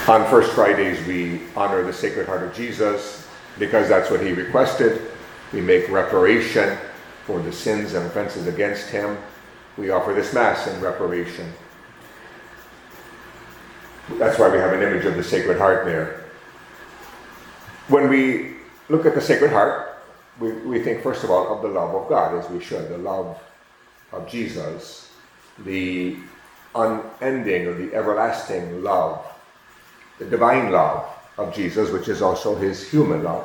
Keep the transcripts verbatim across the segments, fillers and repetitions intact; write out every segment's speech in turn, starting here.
On First Fridays, we honor the Sacred Heart of Jesus because that's what he requested. We make reparation for the sins and offenses against him. We offer this Mass in reparation. That's why we have an image of the Sacred Heart there. When we look at the Sacred Heart, we, we think first of all of the love of God, as we should, the love of Jesus, the unending or the everlasting love, the divine love of Jesus, which is also his human love.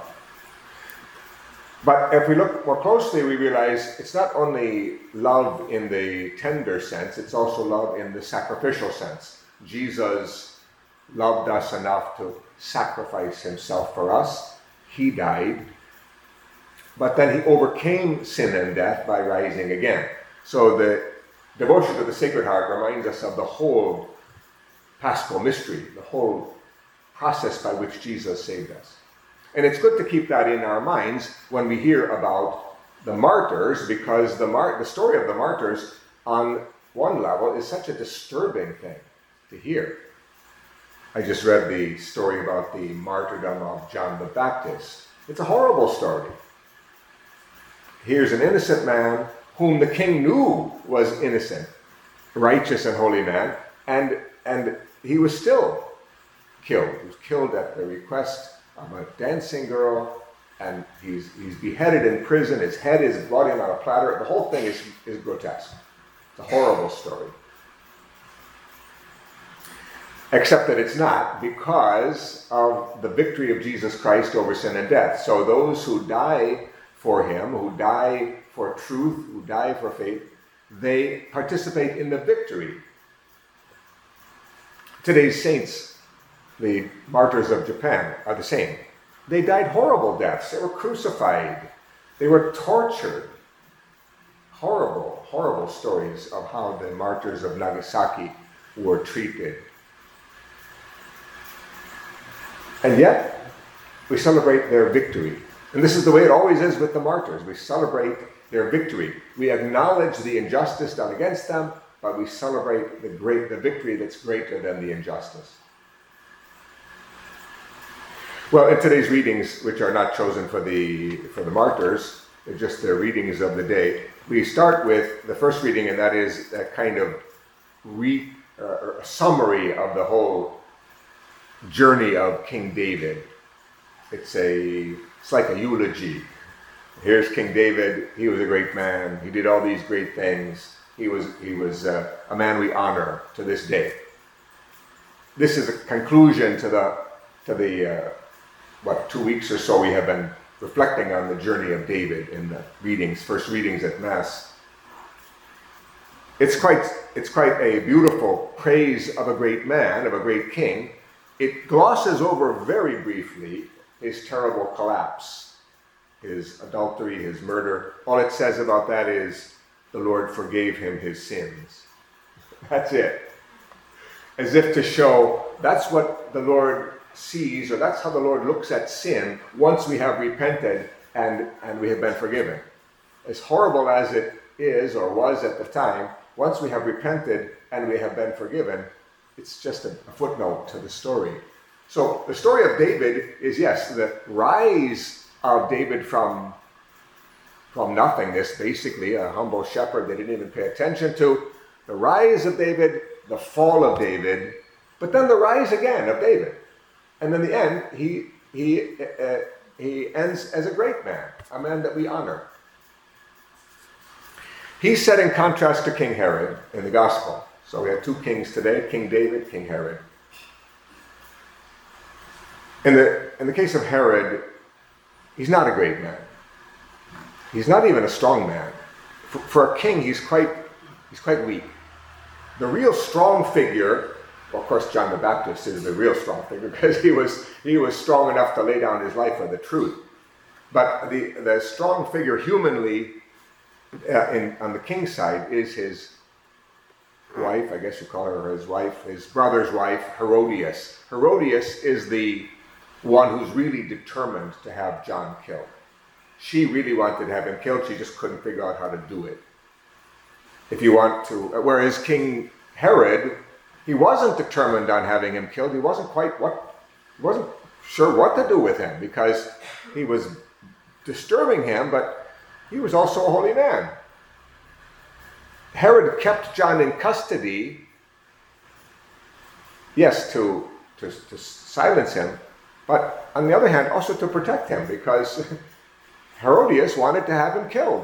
But if we look more closely, we realize it's not only love in the tender sense, it's also love in the sacrificial sense. Jesus loved us enough to sacrifice himself for us. He died, but then he overcame sin and death by rising again. So the devotion to the Sacred Heart reminds us of the whole Paschal mystery, the whole process by which Jesus saved us. And it's good to keep that in our minds when we hear about the martyrs, because the, mar- the story of the martyrs on one level is such a disturbing thing to hear. I just read the story about the martyrdom of John the Baptist. It's a horrible story. Here's an innocent man whom the king knew was innocent, righteous and holy man, and, and he was still killed. He was killed at the request of a dancing girl, and he's he's beheaded in prison. His head is brought in on a platter. The whole thing is, is grotesque. It's a horrible story. Except that it's not, because of the victory of Jesus Christ over sin and death. So those who die for him, who die for truth, who die for faith, they participate in the victory. Today's saints, the martyrs of Japan, are the same. They died horrible deaths. They were crucified. They were tortured. Horrible, horrible stories of how the martyrs of Nagasaki were treated. And yet, we celebrate their victory. And this is the way it always is with the martyrs. We celebrate their victory. We acknowledge the injustice done against them, but we celebrate the great, the victory that's greater than the injustice. Well, in today's readings, which are not chosen for the for the martyrs, they're just the readings of the day, we start with the first reading, and that is a kind of re, uh, a summary of the whole journey of King David. It's a it's like a eulogy. Here's King David. He was a great man. He did all these great things. He was he was uh, a man we honor to this day. This is a conclusion to the to the. Uh, What, two weeks or so we have been reflecting on the journey of David in the readings, first readings at Mass. It's quite, it's quite a beautiful praise of a great man, of a great king. It glosses over very briefly his terrible collapse, his adultery, his murder. All it says about that is the Lord forgave him his sins. That's it. As if to show that's what the Lord sees, or that's how the Lord looks at sin once we have repented and, and we have been forgiven. As horrible as it is or was at the time, once we have repented and we have been forgiven, it's just a, a footnote to the story. So the story of David is, yes, the rise of David from, from nothingness, basically, a humble shepherd they didn't even pay attention to, the rise of David, the fall of David, but then the rise again of David. And in the end, he he uh, he ends as a great man, a man that we honor. He's set in contrast to King Herod in the Gospel. So we have two kings today, King David, King Herod. In the in the case of Herod, he's not a great man. He's not even a strong man. For, for a king, he's quite he's quite weak. The real strong figure. Well, of course, John the Baptist is the real strong figure because he was he was strong enough to lay down his life for the truth. But the, the strong figure humanly uh, in, on the king's side is his wife, I guess you call her his wife, his brother's wife, Herodias. Herodias is the one who's really determined to have John killed. She really wanted to have him killed, she just couldn't figure out how to do it. If you want to, whereas King Herod He wasn't determined on having him killed. He wasn't quite what, he wasn't sure what to do with him, because he was disturbing him, but he was also a holy man. Herod kept John in custody, yes, to, to, to silence him, but on the other hand, also to protect him, because Herodias wanted to have him killed.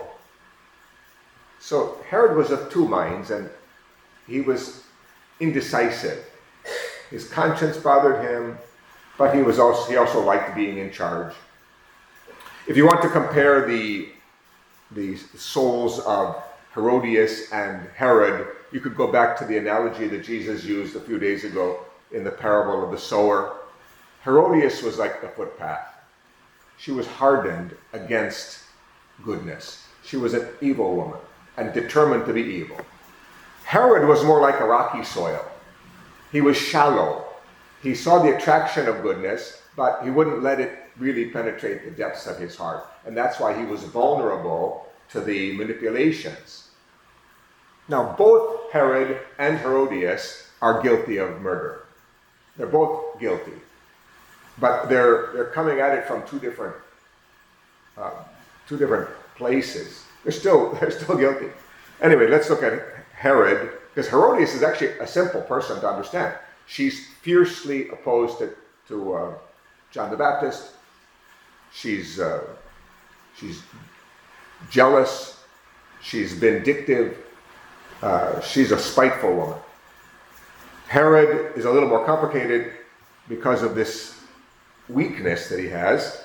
So Herod was of two minds, and he was indecisive. His conscience bothered him, but he was also he also liked being in charge. If you want to compare the the souls of Herodias and Herod, you could go back to the analogy that Jesus used a few days ago in the parable of the sower. Herodias was like the footpath. She was hardened against goodness. She was an evil woman and determined to be evil. Herod was more like a rocky soil. He was shallow. He saw the attraction of goodness, but he wouldn't let it really penetrate the depths of his heart. And that's why he was vulnerable to the manipulations. Now, both Herod and Herodias are guilty of murder. They're both guilty. But they're they're coming at it from two different uh, two different places. They're still they're still guilty. Anyway, let's look at Herod, because Herodias is actually a simple person to understand. She's fiercely opposed to, to uh, John the Baptist. She's uh, she's jealous. She's vindictive. Uh, she's a spiteful woman. Herod is a little more complicated because of this weakness that he has.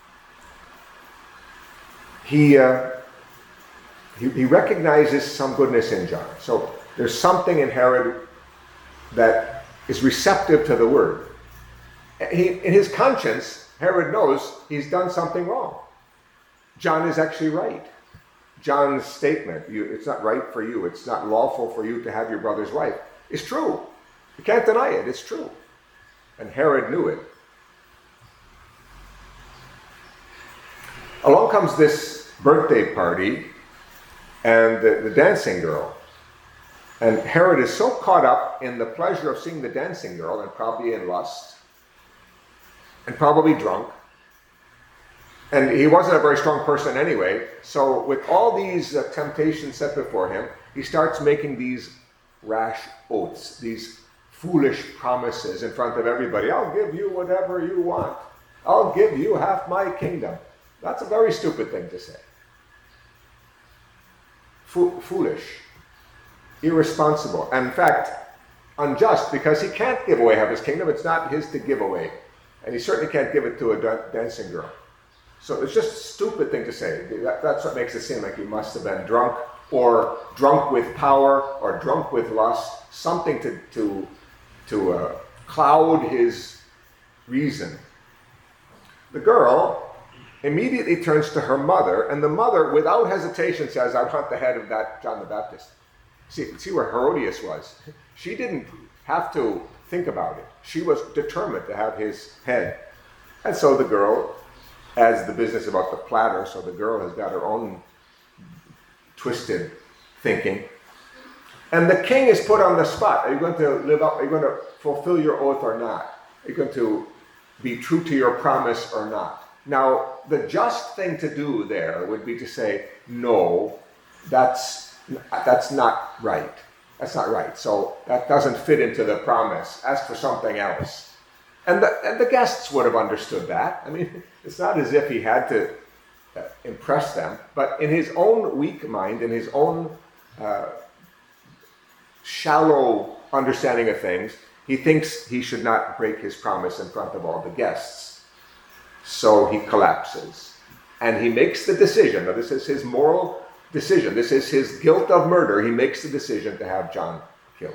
He, uh, he he recognizes some goodness in John. So there's something in Herod that is receptive to the word. He, in his conscience, Herod knows he's done something wrong. John is actually right. John's statement, you, it's not right for you, it's not lawful for you to have your brother's wife, is true. You can't deny it, it's true. And Herod knew it. Along comes this birthday party and the, the dancing girl. And Herod is so caught up in the pleasure of seeing the dancing girl, and probably in lust, and probably drunk. And he wasn't a very strong person anyway. So with all these uh, temptations set before him, he starts making these rash oaths, these foolish promises in front of everybody. I'll give you whatever you want. I'll give you half my kingdom. That's a very stupid thing to say. Fo- foolish. Irresponsible. And in fact, unjust, because he can't give away half his kingdom. It's not his to give away. And he certainly can't give it to a da- dancing girl. So it's just a stupid thing to say. That, that's what makes it seem like he must have been drunk, or drunk with power, or drunk with lust, something to, to, to uh, cloud his reason. The girl immediately turns to her mother, and the mother, without hesitation, says, I want the head of that John the Baptist. See, see where Herodias was. She didn't have to think about it. She was determined to have his head. And so the girl, as the business about the platter, so the girl has got her own twisted thinking. And the king is put on the spot. Are you going to live up? Are you going to fulfill your oath or not? Are you going to be true to your promise or not? Now, the just thing to do there would be to say, no, that's that's not right. That's not right. So that doesn't fit into the promise. Ask for something else. And the, and the guests would have understood that. I mean, it's not as if he had to uh, impress them, but in his own weak mind, in his own uh, shallow understanding of things, he thinks he should not break his promise in front of all the guests. So he collapses. And he makes the decision. Now, this is his moral decision. This is his guilt of murder. He makes the decision to have John killed.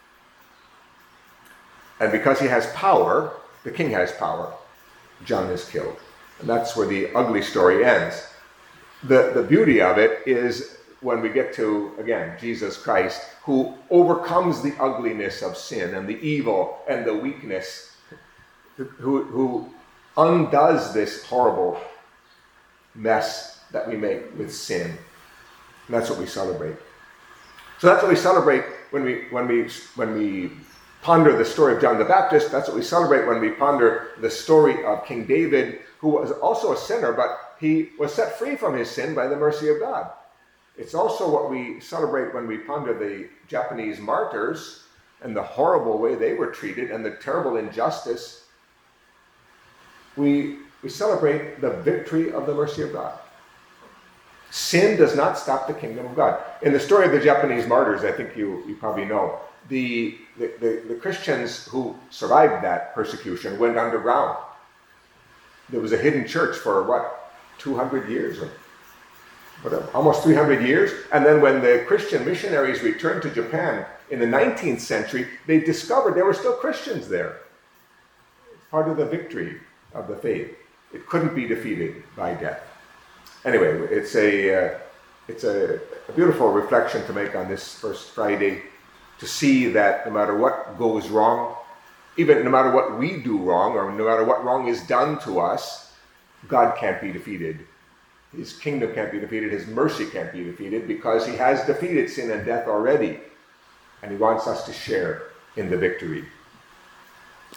And because he has power, the king has power, John is killed. And that's where the ugly story ends. The, the beauty of it is when we get to, again, Jesus Christ, who overcomes the ugliness of sin and the evil and the weakness, who, who undoes this horrible mess that we make with sin. And that's what we celebrate. So that's what we celebrate when we when we when we ponder the story of John the Baptist, that's what we celebrate when we ponder the story of King David, who was also a sinner, but he was set free from his sin by the mercy of God. It's also what we celebrate when we ponder the Japanese martyrs and the horrible way they were treated and the terrible injustice. We, we celebrate the victory of the mercy of God. Sin does not stop the kingdom of God. In the story of the Japanese martyrs, I think you, you probably know, the, the, the, the Christians who survived that persecution went underground. There was a hidden church for, what, two hundred years? Or whatever, almost three hundred years. And then when the Christian missionaries returned to Japan in the nineteenth century, they discovered there were still Christians there. It's part of the victory of the faith. It couldn't be defeated by death. Anyway, it's a uh, it's a, a beautiful reflection to make on this first Friday, to see that no matter what goes wrong, even no matter what we do wrong, or no matter what wrong is done to us, God can't be defeated. His kingdom can't be defeated. His mercy can't be defeated, because he has defeated sin and death already. And he wants us to share in the victory.